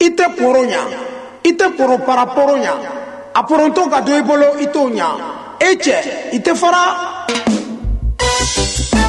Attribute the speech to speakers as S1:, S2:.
S1: i tɛ poro ɲa i tɛ poro para poro ɲa a poronto ka don i bolo i t'o ɲa e cɛ i tɛ fara